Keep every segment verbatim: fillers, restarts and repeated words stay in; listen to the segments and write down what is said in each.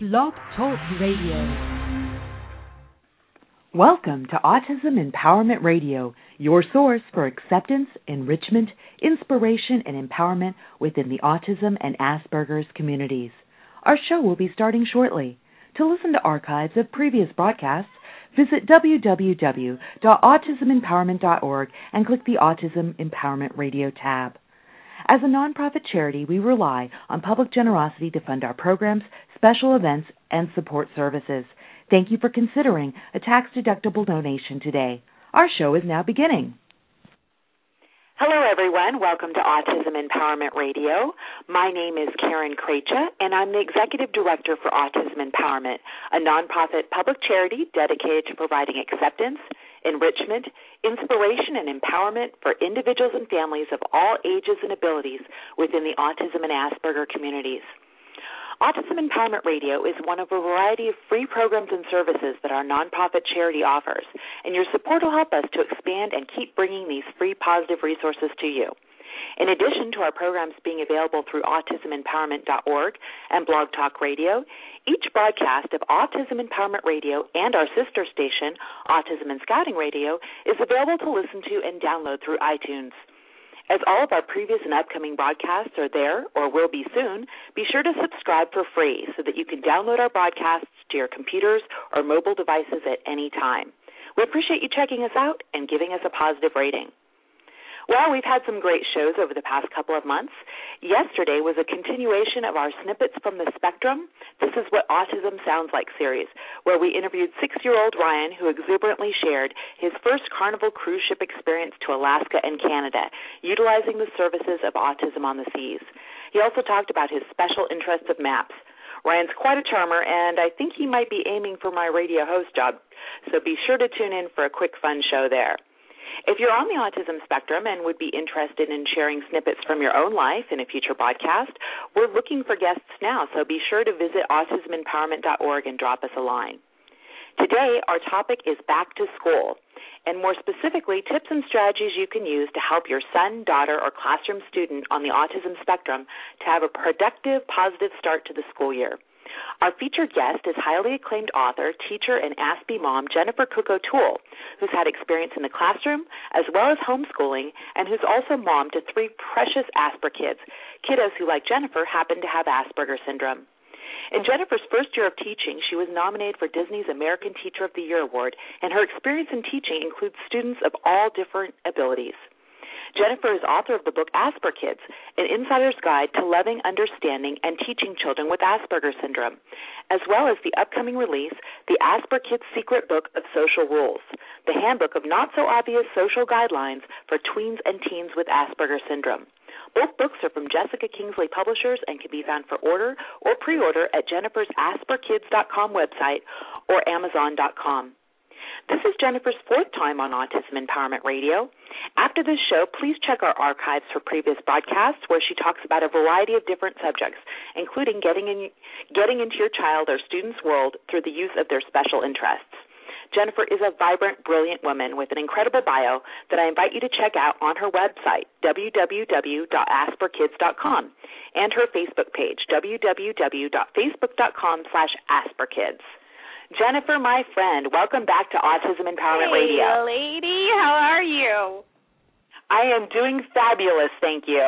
Blog Talk Radio. Welcome to Autism Empowerment Radio, your source for acceptance, enrichment, inspiration, and empowerment within the autism and Asperger's communities. Our show will be starting shortly. To listen to archives of previous broadcasts, visit w w w dot autism empowerment dot org and click the Autism Empowerment Radio tab. As a nonprofit charity, we rely on public generosity to fund our programs, special events, and support services. Thank you for considering a tax-deductible donation today. Our show is now beginning. Hello, everyone. Welcome to Autism Empowerment Radio. My name is Karen Krejcia, and I'm the Executive Director for Autism Empowerment, a nonprofit public charity dedicated to providing acceptance, enrichment, inspiration, and empowerment for individuals and families of all ages and abilities within the autism and Asperger communities. Autism Empowerment Radio is one of a variety of free programs and services that our nonprofit charity offers, and your support will help us to expand and keep bringing these free positive resources to you. In addition to our programs being available through autism empowerment dot org and Blog Talk Radio, each broadcast of Autism Empowerment Radio and our sister station, Autism and Scouting Radio, is available to listen to and download through iTunes. As all of our previous and upcoming broadcasts are there, or will be soon, be sure to subscribe for free so that you can download our broadcasts to your computers or mobile devices at any time. We appreciate you checking us out and giving us a positive rating. Well, we've had some great shows over the past couple of months. Yesterday was a continuation of our Snippets from the Spectrum, This is What Autism Sounds Like series, where we interviewed six-year-old Ryan, who exuberantly shared his first Carnival cruise ship experience to Alaska and Canada, utilizing the services of Autism on the Seas. He also talked about his special interest of maps. Ryan's quite a charmer, and I think he might be aiming for my radio host job, so be sure to tune in for a quick, fun show there. If you're on the autism spectrum and would be interested in sharing snippets from your own life in a future podcast, we're looking for guests now, so be sure to visit autism empowerment dot org and drop us a line. Today, our topic is back to school, and more specifically, tips and strategies you can use to help your son, daughter, or classroom student on the autism spectrum to have a productive, positive start to the school year. Our featured guest is highly acclaimed author, teacher, and Aspie mom Jennifer Cook O'Toole, who's had experience in the classroom as well as homeschooling, and who's also mom to three precious Asper kids, kiddos who, like Jennifer, happen to have Asperger syndrome. In Jennifer's first year of teaching, she was nominated for Disney's American Teacher of the Year Award, and her experience in teaching includes students of all different abilities. Jennifer is author of the book Asper Kids, an insider's guide to loving, understanding, and teaching children with Asperger syndrome, as well as the upcoming release, the Asper Kids Secret Book of Social Rules, the handbook of not-so-obvious social guidelines for tweens and teens with Asperger syndrome. Both books are from Jessica Kingsley Publishers and can be found for order or pre-order at Jennifer's asper kids dot com website or amazon dot com. This is Jennifer's fourth time on Autism Empowerment Radio. After this show, please check our archives for previous broadcasts where she talks about a variety of different subjects, including getting in, getting into your child or student's world through the use of their special interests. Jennifer is a vibrant, brilliant woman with an incredible bio that I invite you to check out on her website, w w w dot asper kids dot com, and her Facebook page, w w w dot facebook dot com slash asper kids. Jennifer, my friend, welcome back to Autism Empowerment hey, Radio. Hey, lady, how are you? I am doing fabulous, thank you.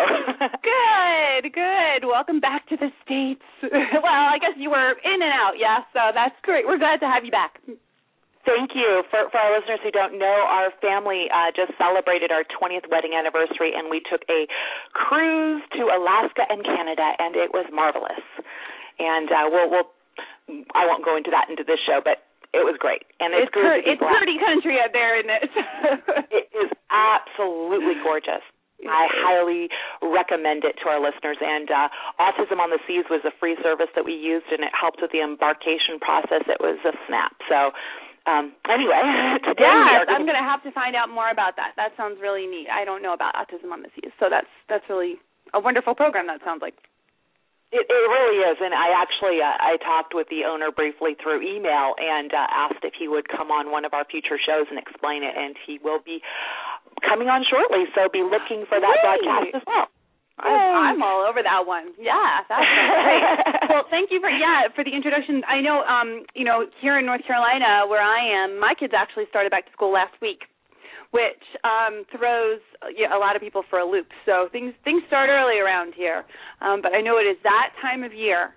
Good, good. Welcome back to the States. Well, I guess you were in and out, yeah, so that's great. We're glad to have you back. Thank you. For, for our listeners who don't know, our family uh, just celebrated our twentieth wedding anniversary, and we took a cruise to Alaska and Canada, and it was marvelous. And uh, we'll, we'll I won't go into that into this show, but it was great. And it's, it's, per, it's pretty country out there, isn't it? It is absolutely gorgeous. I highly recommend it to our listeners. And uh, Autism on the Seas was a free service that we used, and it helped with the embarkation process. It was a snap. So um, anyway, today yeah, we are I'm going to have to find out more about that. That sounds really neat. I don't know about Autism on the Seas, so that's that's really a wonderful program, that sounds like. It, it really is, and I actually uh, I talked with the owner briefly through email and uh, asked if he would come on one of our future shows and explain it, and he will be coming on shortly, so be looking for that Great. broadcast as well. I'm all over that one. Yeah, that's great. Well, thank you for yeah for the introduction. I know, um, you know, here in North Carolina, where I am, my kids actually started back to school last week, which um, throws you know, a lot of people for a loop. So things things start early around here, um, but I know it is that time of year.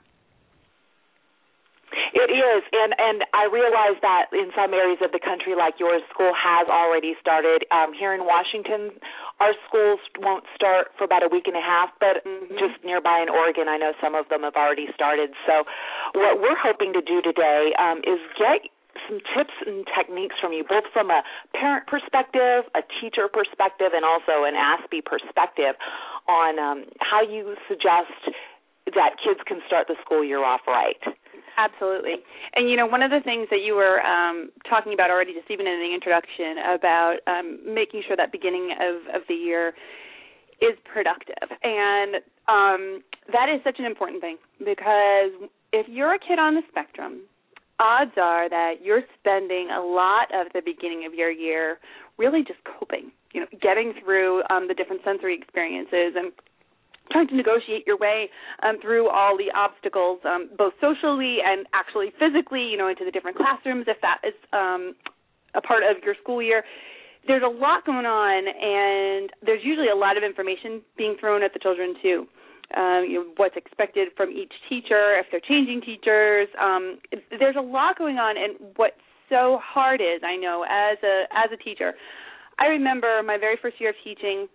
It is, and, and I realize that in some areas of the country, like yours, school has already started. Um, here in Washington, our schools won't start for about a week and a half, but mm-hmm. just nearby in Oregon, I know some of them have already started. So what we're hoping to do today um, is get some tips and techniques from you, both from a parent perspective, a teacher perspective, and also an A S B E perspective on um, how you suggest that kids can start the school year off right. Absolutely. And, you know, one of the things that you were um, talking about already just even in the introduction about um, making sure that beginning of, of the year is productive. And um, that is such an important thing because if you're a kid on the spectrum, odds are that you're spending a lot of the beginning of your year really just coping, you know, getting through um, the different sensory experiences and trying to negotiate your way um, through all the obstacles, um, both socially and actually physically, you know, into the different classrooms, if that is um, a part of your school year. There's a lot going on, and there's usually a lot of information being thrown at the children, too. Um, you know, what's expected from each teacher, if they're changing teachers. Um, there's a lot going on, and what's so hard is, I know, as a as a teacher, I remember my very first year of teaching.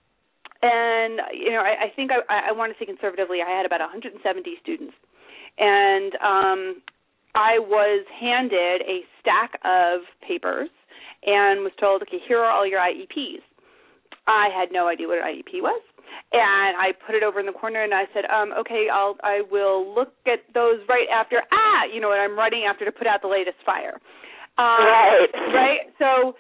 And, you know, I, I think I, I want to say conservatively, I had about one hundred seventy students. And um, I was handed a stack of papers and was told, okay, here are all your I E Ps. I had no idea what an I E P was. And I put it over in the corner and I said, um, okay, I'll, I will look at those right after, ah, you know, and I'm running after to put out the latest fire. Um, right. Right? So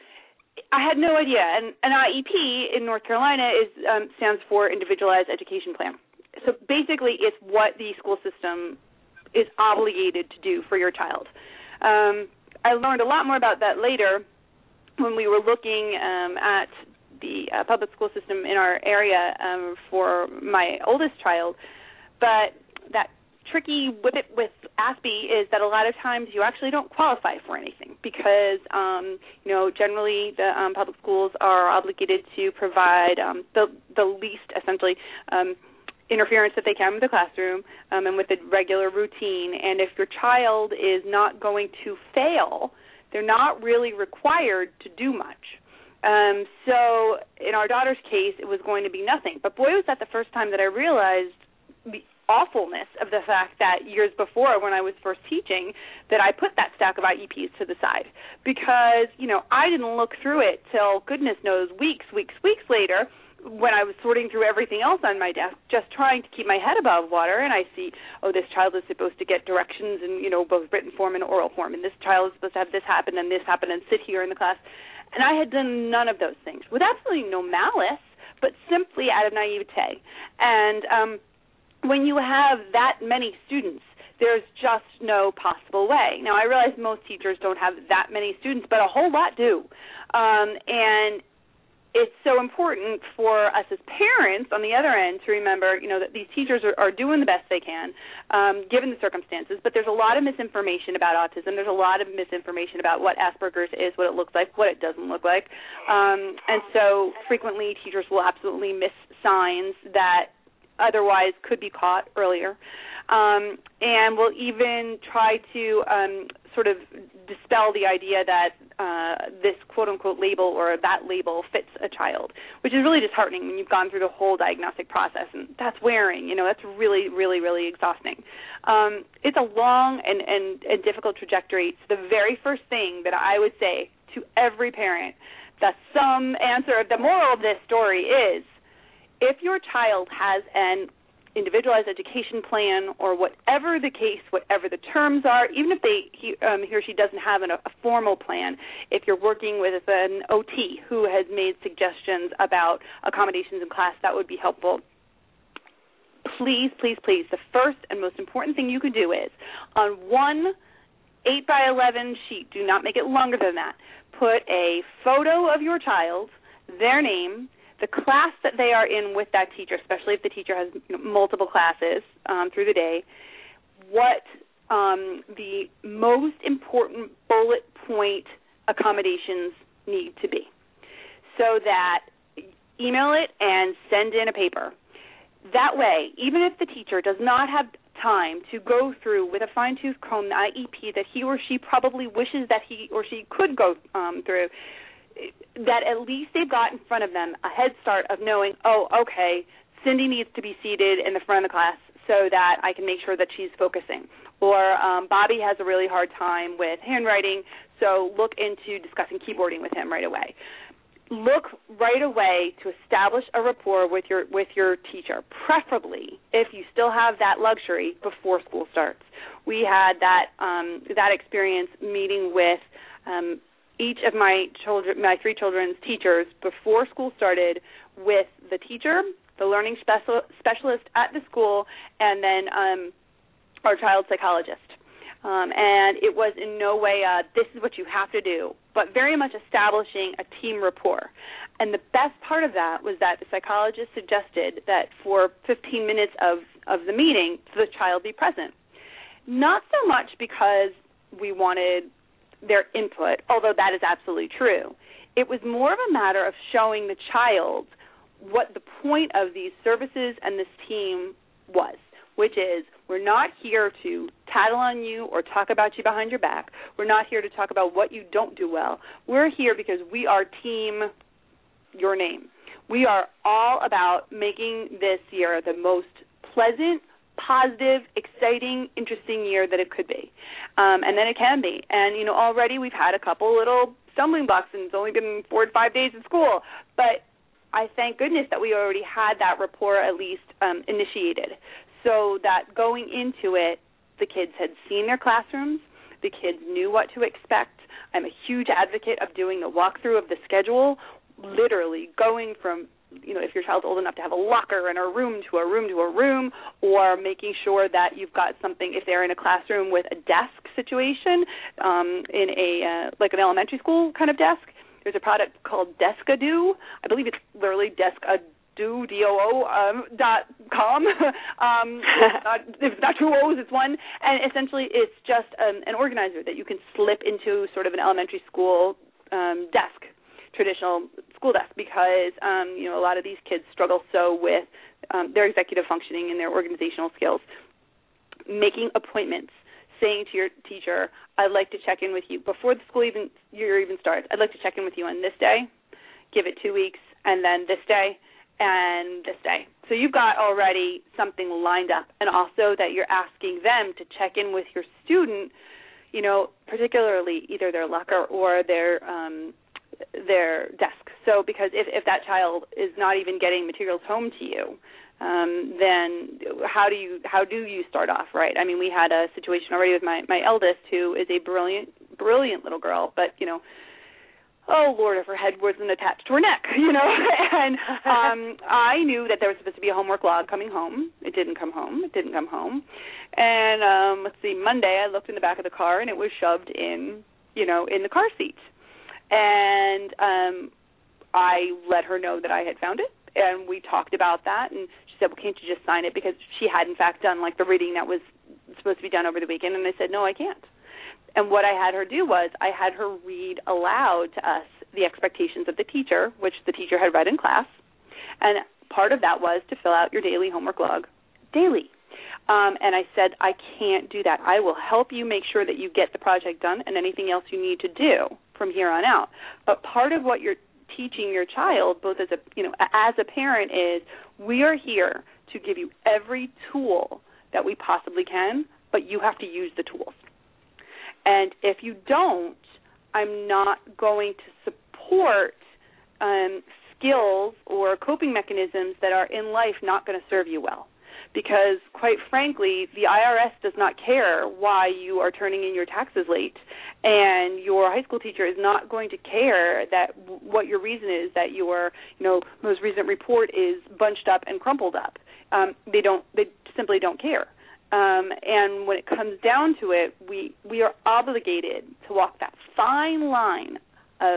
I had no idea, and an I E P in North Carolina is um, stands for Individualized Education Plan. So basically, it's what the school system is obligated to do for your child. Um, I learned a lot more about that later when we were looking um, at the uh, public school system in our area um, for my oldest child. But that tricky with it with A S B E is that a lot of times you actually don't qualify for anything because, um, you know, generally the um, public schools are obligated to provide um, the the least, essentially, um, interference that they can with the classroom um, and with the regular routine. And if your child is not going to fail, they're not really required to do much. Um, so in our daughter's case, it was going to be nothing. But boy, was that the first time that I realized the awfulness of the fact that years before when I was first teaching that I put that stack of I E Ps to the side because, you know, I didn't look through it till goodness knows weeks, weeks, weeks later when I was sorting through everything else on my desk, just trying to keep my head above water, and I see, oh, this child is supposed to get directions in, you know, both written form and oral form, and this child is supposed to have this happen and this happen and sit here in the class. And I had done none of those things with absolutely no malice, but simply out of naivete. And um when you have that many students, there's just no possible way. Now, I realize most teachers don't have that many students, but a whole lot do. Um, and it's so important for us as parents, on the other end, to remember, you know, that these teachers are, are doing the best they can, um, given the circumstances. But there's a lot of misinformation about autism. There's a lot of misinformation about what Asperger's is, what it looks like, what it doesn't look like. Um, and so frequently teachers will absolutely miss signs that otherwise could be caught earlier, um, and we'll even try to um, sort of dispel the idea that uh, this quote-unquote label or that label fits a child, which is really disheartening when you've gone through the whole diagnostic process, and that's wearing, you know, that's really, really, really exhausting. Um, it's a long and, and, and difficult trajectory. It's the very first thing that I would say to every parent, the sum answer, the moral of this story is, if your child has an individualized education plan or whatever the case, whatever the terms are, even if they he, um, he or she doesn't have an, a formal plan, if you're working with an O T who has made suggestions about accommodations in class, that would be helpful. Please, please, please, the first and most important thing you can do is on one eight by eleven sheet, do not make it longer than that, put a photo of your child, their name, the class that they are in with that teacher, especially if the teacher has you know, multiple classes um, through the day, what um, the most important bullet point accommodations need to be, so that email it and send in a paper. That way, even if the teacher does not have time to go through with a fine-tooth comb the I E P that he or she probably wishes that he or she could go um, through, that at least they've got in front of them a head start of knowing, oh, okay, Cindy needs to be seated in the front of the class so that I can make sure that she's focusing. Or um, Bobby has a really hard time with handwriting, so look into discussing keyboarding with him right away. Look right away to establish a rapport with your with your teacher, preferably if you still have that luxury before school starts. We had that um, that experience meeting with um, each of my children, my three children's teachers before school started, with the teacher, the learning special, specialist at the school, and then um, our child psychologist. Um, and it was in no way uh, this is what you have to do, but very much establishing a team rapport. And the best part of that was that the psychologist suggested that for fifteen minutes of, of the meeting, the child be present. Not so much because we wanted their input, although that is absolutely true. It was more of a matter of showing the child what the point of these services and this team was, which is we're not here to tattle on you or talk about you behind your back. We're not here to talk about what you don't do well. We're here because we are team your name. We are all about making this year the most pleasant, positive, exciting, interesting year that it could be. Um, and then it can be. And, you know, already we've had a couple little stumbling blocks, and it's only been four to five days in school. But I thank goodness that we already had that rapport at least um, initiated, so that going into it, the kids had seen their classrooms, the kids knew what to expect. I'm a huge advocate of doing the walkthrough of the schedule, literally going from, you know, if your child's old enough to have a locker in a room to a room to a room, or making sure that you've got something, if they're in a classroom with a desk situation, um, in a, uh, like an elementary school kind of desk, there's a product called Deskadoo. I believe it's literally Deskadoo. Do D O O um, dot com. um, not, if it's not two O's, it's one. And essentially, it's just um, an organizer that you can slip into sort of an elementary school um, desk, traditional school desk, because um, you know a lot of these kids struggle so with um, their executive functioning and their organizational skills. Making appointments, saying to your teacher, "I'd like to check in with you before the school even year even starts. I'd like to check in with you on this day. Give it two weeks, and then this day." And this day. So you've got already something lined up, and also that you're asking them to check in with your student, you know, particularly either their locker or their um, their desk. So because if, if that child is not even getting materials home to you, um, then how do you how do you start off, right? I mean, we had a situation already with my, my eldest, who is a brilliant, brilliant little girl, but, you know, oh, Lord, if her head wasn't attached to her neck, you know. And um, I knew that there was supposed to be a homework log coming home. It didn't come home. It didn't come home. And um, let's see, Monday I looked in the back of the car, and it was shoved in, you know, in the car seat. And um, I let her know that I had found it, and we talked about that. And she said, well, can't you just sign it? Because she had, in fact, done, like, the reading that was supposed to be done over the weekend. And I said, no, I can't. And what I had her do was I had her read aloud to us the expectations of the teacher, which the teacher had read in class. And part of that was to fill out your daily homework log daily. Um, and I said, I can't do that. I will help you make sure that you get the project done and anything else you need to do from here on out. But part of what you're teaching your child, both as a, you know, as a parent, is we are here to give you every tool that we possibly can, but you have to use the tools. And if you don't, I'm not going to support um, skills or coping mechanisms that are in life not going to serve you well. Because, quite frankly, the I R S does not care why you are turning in your taxes late, and your high school teacher is not going to care that what your reason is that your, you know, most recent report is bunched up and crumpled up. Um, they don't. They simply don't care. Um, and when it comes down to it, we, we are obligated to walk that fine line of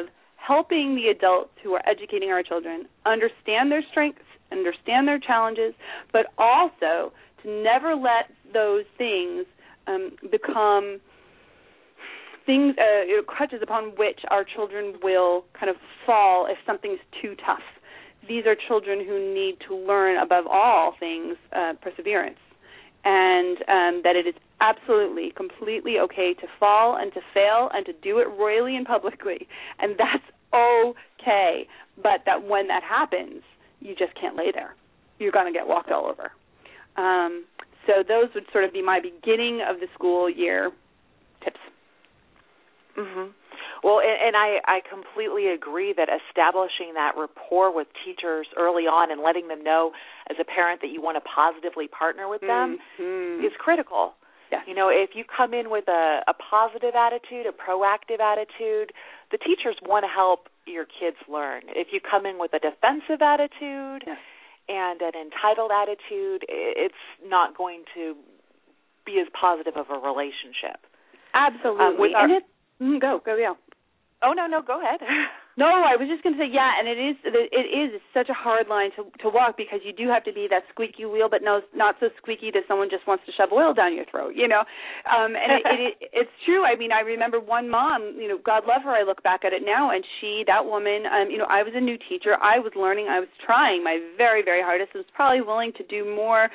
helping the adults who are educating our children understand their strengths, understand their challenges, but also to never let those things um, become things, uh, you know, crutches upon which our children will kind of fall if something's too tough. These are children who need to learn, above all things, uh, perseverance, and um, that it is absolutely, completely okay to fall and to fail and to do it royally and publicly, and that's okay, but that when that happens, you just can't lay there. You're going to get walked all over. Um, so those would sort of be my beginning of the school year tips. Mm-hmm. Well, and, and I, I completely agree that establishing that rapport with teachers early on and letting them know as a parent that you want to positively partner with them mm-hmm. is critical. Yes. You know, if you come in with a, a positive attitude, a proactive attitude, the teachers want to help your kids learn. If you come in with a defensive attitude yes. and an entitled attitude, it's not going to be as positive of a relationship. Absolutely. Um, and it, mm, go, go, yeah. Oh, no, no, go ahead. No, I was just going to say, yeah, and it is it is such a hard line to to walk because you do have to be that squeaky wheel, but no, not so squeaky that someone just wants to shove oil down your throat, you know. Um, and it, it, it's true. I mean, I remember one mom, you know, God love her. I look back at it now, and she, that woman, um, you know, I was a new teacher. I was learning. I was trying my very, very hardest. I was probably willing to do more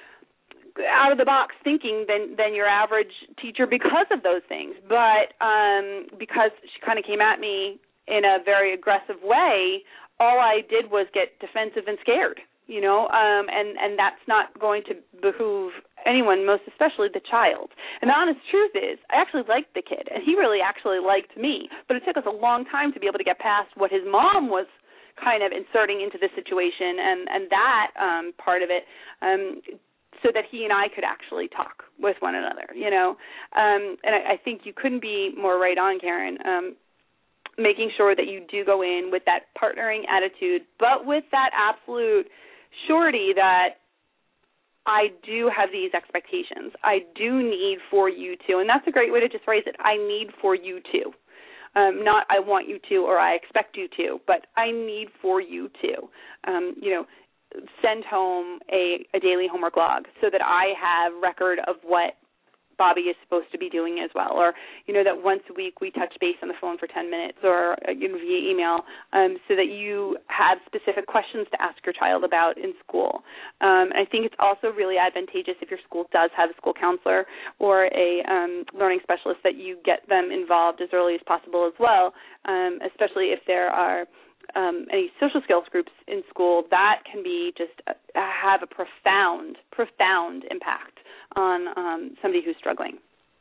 out of the box thinking than than your average teacher because of those things. But um, because she kind of came at me in a very aggressive way, all I did was get defensive and scared, you know, um, and, and that's not going to behoove anyone, most especially the child. And the honest truth is, I actually liked the kid, and he really actually liked me, but it took us a long time to be able to get past what his mom was kind of inserting into the situation, and, and that um, part of it, um, so that he and I could actually talk with one another, you know. Um, and I, I think you couldn't be more right on, Karen, um, making sure that you do go in with that partnering attitude, but with that absolute surety that I do have these expectations. I do need for you to, and that's a great way to just phrase it, I need for you to. Um, not I want you to or I expect you to, but I need for you to. Um, you know, send home a, a daily homework log so that I have record of what Bobby is supposed to be doing as well, or, you know, that once a week we touch base on the phone for ten minutes or you know, via email um, so that you have specific questions to ask your child about in school. Um, I think it's also really advantageous if your school does have a school counselor or a um, learning specialist that you get them involved as early as possible as well, um, especially if there are Um, any social skills groups in school. That can be just uh, have a profound, profound impact on um, somebody who's struggling.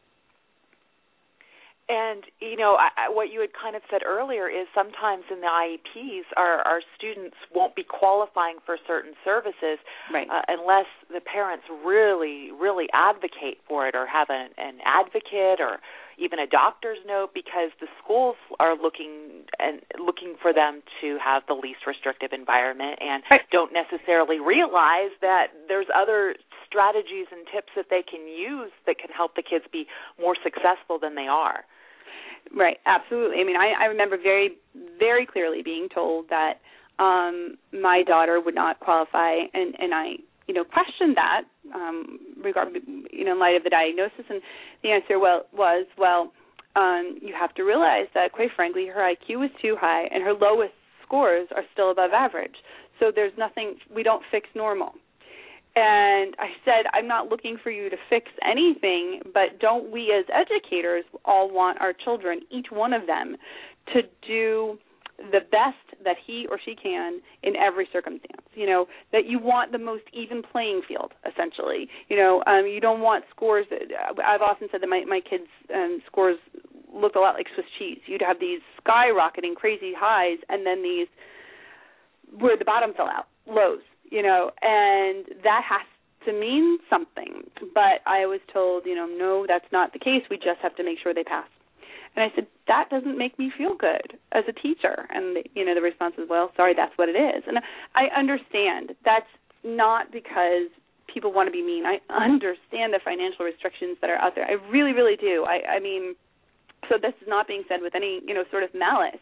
And, you know, I, what you had kind of said earlier is sometimes in the I E Ps, our, our students won't be qualifying for certain services right. uh, unless the parents really, really advocate for it or have an, an advocate or even a doctor's note, because the schools are looking and looking for them to have the least restrictive environment and right. don't necessarily realize that there's other strategies and tips that they can use that can help the kids be more successful than they are. Right, absolutely. I mean, I, I remember very, very clearly being told that um, my daughter would not qualify, and, and I, you know, questioned that, um, regard, you know, in light of the diagnosis, and the answer well was, well, um, you have to realize that, quite frankly, her I Q was too high, and her lowest scores are still above average. So there's nothing, we don't fix normal. And I said, I'm not looking for you to fix anything, but don't we as educators all want our children, each one of them, to do the best that he or she can in every circumstance, you know, that you want the most even playing field, essentially. You know, um, you don't want scores that, I've often said that my, my kids' um, scores look a lot like Swiss cheese. You'd have these skyrocketing crazy highs and then these where the bottom fell out, lows. You know, and that has to mean something. But I was told, you know, no, that's not the case. We just have to make sure they pass. And I said, that doesn't make me feel good as a teacher. And, the, you know, the response is, well, sorry, that's what it is. And I understand. That's not because people want to be mean. I understand the financial restrictions that are out there. I really, really do. I, I mean, so this is not being said with any, you know, sort of malice.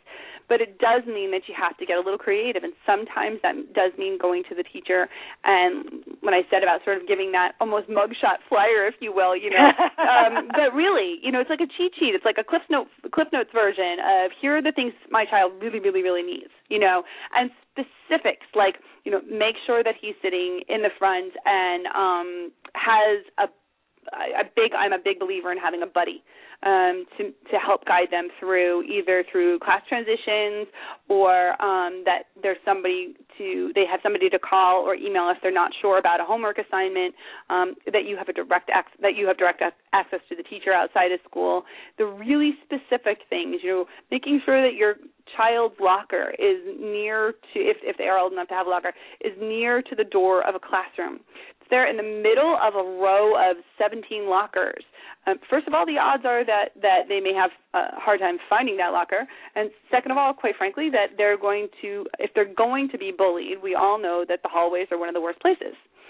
but it does mean that you have to get a little creative, and sometimes that does mean going to the teacher. And when I said about sort of giving that almost mugshot flyer, if you will, you know, um, but really, you know, it's like a cheat sheet. It's like a Cliff Note, Cliff Notes version of here are the things my child really, really, really needs, you know, and specifics like, you know, make sure that he's sitting in the front and um, has a a big. I'm a big believer in having a buddy um, to to help guide them through either through class transitions or um, that there's somebody to they have somebody to call or email if they're not sure about a homework assignment. Um, that you have a direct ac- that you have direct ac- access to the teacher outside of school. The really specific things, you know, making sure that your child's locker is near to, if, if they are old enough to have a locker, is near to the door of a classroom. It's there in the middle of a row of seventeen lockers. Um, first of all, the odds are that, that they may have a hard time finding that locker. And second of all, quite frankly, that they're going to, if they're going to be bullied, we all know that the hallways are one of the worst places.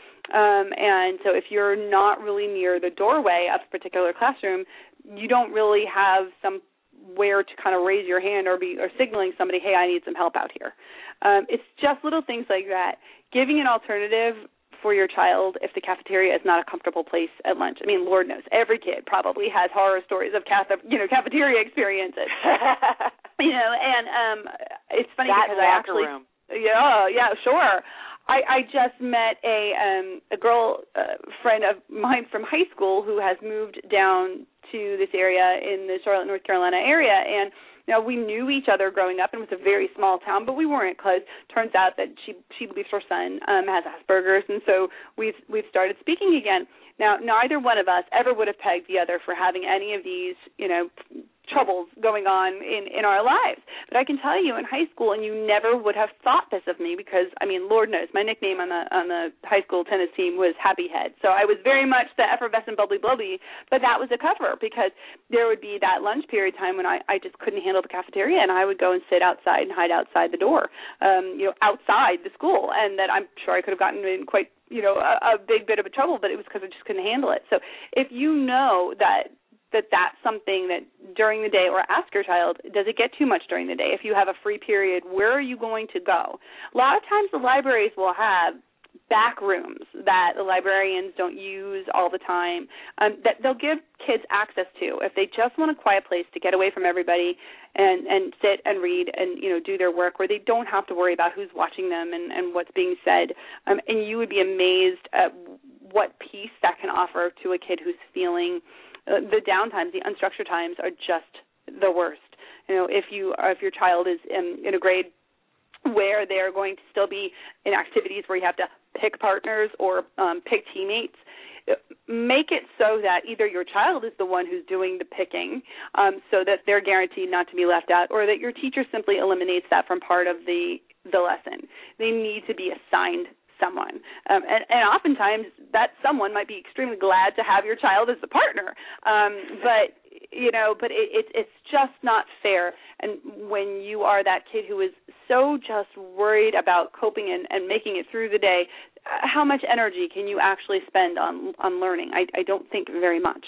Um, and so if you're not really near the doorway of a particular classroom, you don't really have some where to kind of raise your hand or be or signaling somebody, hey, I need some help out here. Um, it's just little things like that. Giving an alternative for your child if the cafeteria is not a comfortable place at lunch. I mean, Lord knows, every kid probably has horror stories of cafe, you know, cafeteria experiences. you know, and um, it's funny that because I actually, room. yeah, yeah, sure. I, I just met a um, a girl uh, friend of mine from high school who has moved down to this area in the Charlotte, North Carolina area, and you know, we knew each other growing up, and it was a very small town, but we weren't close. Turns out that she she believes her son um, has Asperger's, and so we've we've started speaking again. Now, neither one of us ever would have pegged the other for having any of these, you know, troubles going on in, in our lives. But I can tell you in high school, and you never would have thought this of me because, I mean, Lord knows, my nickname on the on the high school tennis team was Happy Head. So I was very much the effervescent bubbly bubbly, but that was a cover because there would be that lunch period time when I, I just couldn't handle the cafeteria, and I would go and sit outside and hide outside the door, um, you know, outside the school, and that I'm sure I could have gotten in quite, you know, a, a big bit of a trouble, but it was because I just couldn't handle it. So if you know that that that's something that during the day, or ask your child, does it get too much during the day? If you have a free period, where are you going to go? A lot of times the libraries will have back rooms that the librarians don't use all the time, um, that they'll give kids access to if they just want a quiet place to get away from everybody and, and sit and read and, you know, do their work where they don't have to worry about who's watching them and, and what's being said. Um, and you would be amazed at what peace that can offer to a kid who's feeling Uh, the downtimes, the unstructured times are just the worst. You know, if you or if your child is in, in a grade where they're going to still be in activities where you have to pick partners or um, pick teammates, make it so that either your child is the one who's doing the picking um, so that they're guaranteed not to be left out, or that your teacher simply eliminates that from part of the, the lesson. They need to be assigned someone. Um, and, and oftentimes that someone might be extremely glad to have your child as a partner. Um, but, you know, but it, it, it's just not fair. And when you are that kid who is so just worried about coping and, and making it through the day, how much energy can you actually spend on, on learning? I, I don't think very much.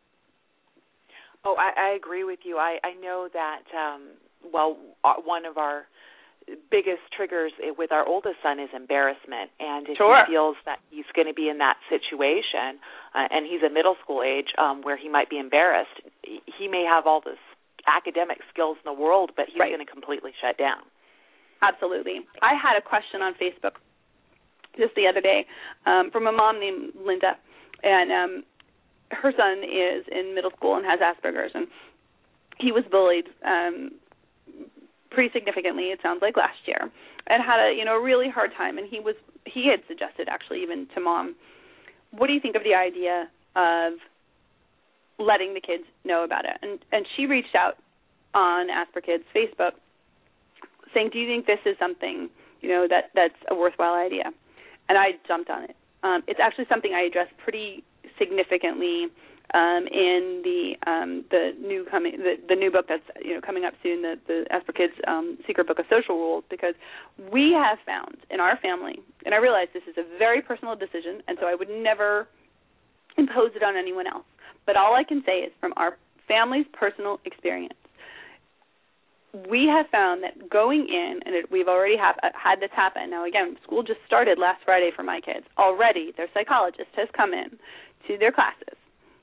Oh, I, I agree with you. I, I know that, um, well, one of our biggest triggers with our oldest son is embarrassment, and if sure. he feels that he's going to be in that situation, uh, and he's a middle school age um, where he might be embarrassed, he may have all the academic skills in the world, but he's right. going to completely shut down. Absolutely. I had a question on Facebook just the other day um, from a mom named Linda, and um, her son is in middle school and has Asperger's, and he was bullied um pretty significantly, it sounds like, last year, and had a, you know, a really hard time. And he was, he had suggested actually even to mom, what do you think of the idea of letting the kids know about it? And and she reached out on AsperKids Facebook saying, do you think this is something, you know, that, that's a worthwhile idea? And I jumped on it. Um, it's actually something I addressed pretty significantly Um, in the um, the new coming the, the new book that's you know coming up soon, the the AsperKids um, Secret Book of Social Rules, because we have found in our family, and I realize this is a very personal decision, and so I would never impose it on anyone else. But all I can say is from our family's personal experience, we have found that going in, and it, we've already have, uh, had this happen. Now, again, school just started last Friday for my kids. Already, their psychologist has come in to their classes,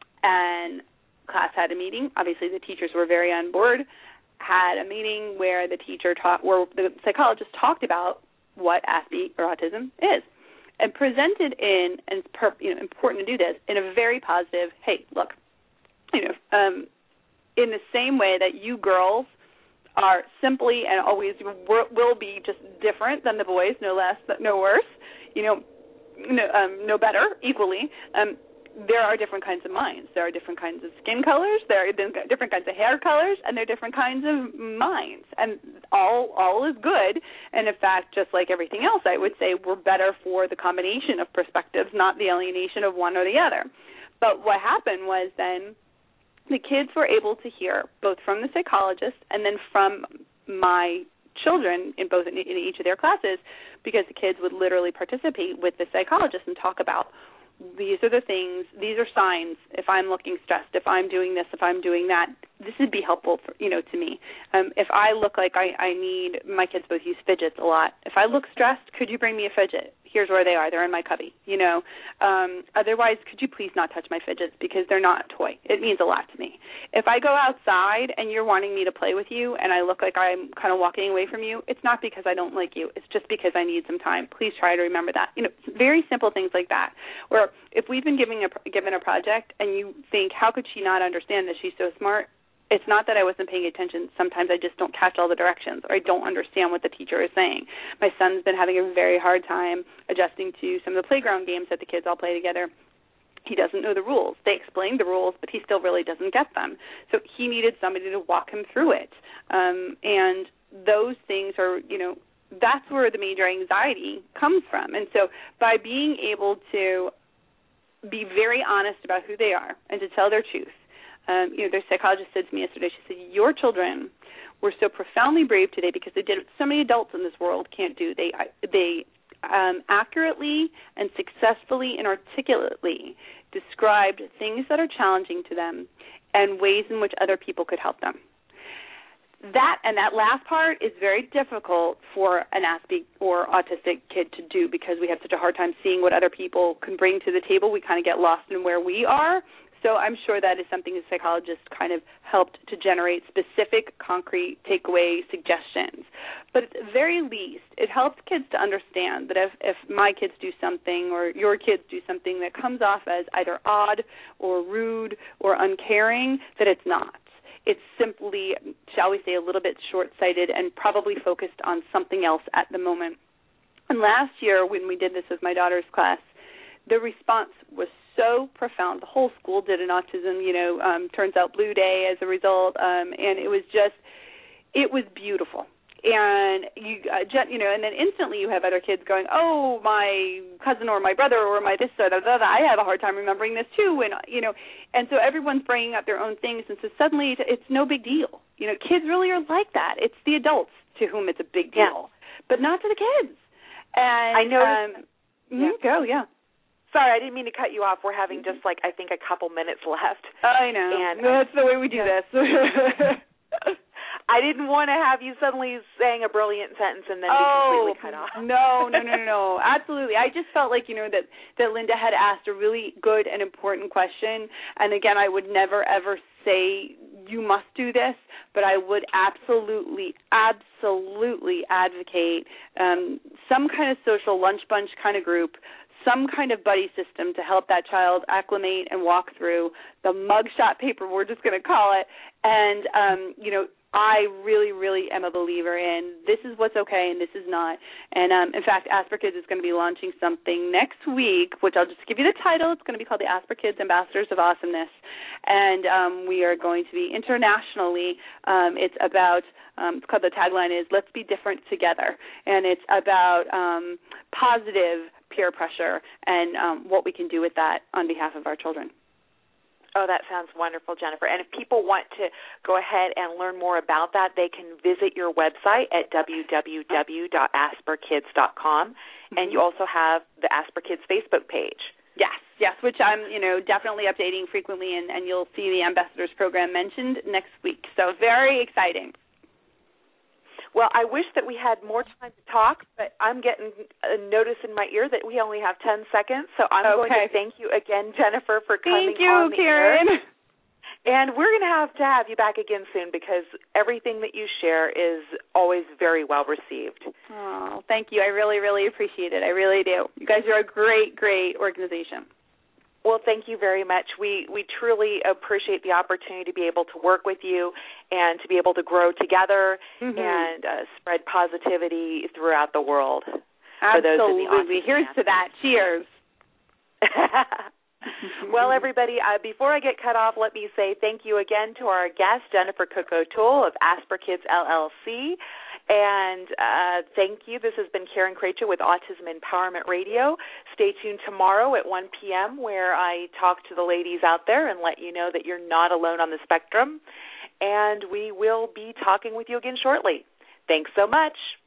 and class had a meeting. Obviously, the teachers were very on board, had a meeting where the teacher taught, where the psychologist talked about what A S P or autism is, and presented in, and it's per, you know, important to do this, in a very positive, hey, look, you know, um, in the same way that you girls are simply and always will be just different than the boys, no less, no worse, you know, no, um, no better, equally. Um, there are different kinds of minds. There are different kinds of skin colors. There are different kinds of hair colors, and there are different kinds of minds. And all all is good. And in fact, just like everything else, I would say we're better for the combination of perspectives, not the alienation of one or the other. But what happened was then the kids were able to hear both from the psychologist and then from my children in both in each of their classes, because the kids would literally participate with the psychologist and talk about, these are the things, these are signs. If I'm looking stressed, if I'm doing this, if I'm doing that, this would be helpful for, you know, to me. Um, if I look like I, I need, my kids both use fidgets a lot. If I look stressed, could you bring me a fidget? Here's where they are. They're in my cubby, you know. Um, otherwise, could you please not touch my fidgets because they're not a toy. It means a lot to me. If I go outside and you're wanting me to play with you and I look like I'm kind of walking away from you, it's not because I don't like you. It's just because I need some time. Please try to remember that. You know, very simple things like that. Where if we've been giving a, given a project and you think, how could she not understand that she's so smart? It's not that I wasn't paying attention. Sometimes I just don't catch all the directions, or I don't understand what the teacher is saying. My son's been having a very hard time adjusting to some of the playground games that the kids all play together. He doesn't know the rules. They explained the rules, but he still really doesn't get them. So he needed somebody to walk him through it. Um, and those things are, you know, that's where the major anxiety comes from. And so by being able to be very honest about who they are and to tell their truth, Um, you know, their psychologist said to me yesterday, she said, your children were so profoundly brave today because they did what so many adults in this world can't do. They they um, accurately and successfully and articulately described things that are challenging to them and ways in which other people could help them. That and that last part is very difficult for an A S P or autistic kid to do because we have such a hard time seeing what other people can bring to the table. We kind of get lost in where we are. So I'm sure that is something the psychologist kind of helped to generate specific, concrete takeaway suggestions. But at the very least, it helps kids to understand that if, if my kids do something or your kids do something that comes off as either odd or rude or uncaring, that it's not. It's simply, shall we say, a little bit short-sighted and probably focused on something else at the moment. And last year when we did this with my daughter's class, the response was so profound. The whole school did an autism, you know, um, turns out Blue Day as a result, um, and it was just, it was beautiful. And you, uh, you know, and then instantly you have other kids going, oh, my cousin or my brother or my this or that. I have a hard time remembering this too, and you know, and so everyone's bringing up their own things, and so suddenly it's no big deal. You know, kids really are like that. It's the adults to whom it's a big deal, yeah. but not to the kids. And I noticed. Um, yeah. Go, yeah. Sorry, I didn't mean to cut you off. We're having just, like, I think a couple minutes left. I know. And that's the way we do this. I didn't want to have you suddenly saying a brilliant sentence and then be oh, completely cut off. no, no, no, no, no. Absolutely. I just felt like, you know, that, that Linda had asked a really good and important question. And, again, I would never, ever say you must do this, but I would absolutely, absolutely advocate um, some kind of social lunch bunch kind of group, some kind of buddy system to help that child acclimate and walk through the mugshot paper, we're just going to call it. And, um, you know, I really, really am a believer in this is what's okay and this is not. And, um, in fact, Asper Kids is going to be launching something next week, which I'll just give you the title. It's going to be called the Asper Kids Ambassadors of Awesomeness. And um, we are going to be internationally. Um, it's about, um, it's called, the tagline is, let's be different together. And it's about um, positive peer pressure and um, what we can do with that on behalf of our children. Oh, that sounds wonderful, Jennifer. And if people want to go ahead and learn more about that, they can visit your website at w w w dot asper kids dot com. Mm-hmm. And you also have the Asper Kids Facebook page. Yes, yes, which I'm, you know, definitely updating frequently, and, and you'll see the Ambassadors Program mentioned next week. So very exciting. Well, I wish that we had more time to talk, but I'm getting a notice in my ear that we only have ten seconds, so I'm okay. going to thank you again, Jennifer, for coming thank you, on the Karen. air. And we're going to have to have you back again soon because everything that you share is always very well received. Oh, thank you. I really, really appreciate it. I really do. You guys are a great, great organization. Well, thank you very much. We we truly appreciate the opportunity to be able to work with you and to be able to grow together mm-hmm. and uh, spread positivity throughout the world. Absolutely. For those in the autism Here's to that. Cheers. Well, everybody, uh, before I get cut off, let me say thank you again to our guest, Jennifer Cook O'Toole of Asper Kids L L C. And uh, thank you. This has been Karen Kracha with Autism Empowerment Radio. Stay tuned tomorrow at one p.m. where I talk to the ladies out there and let you know that you're not alone on the spectrum. And we will be talking with you again shortly. Thanks so much.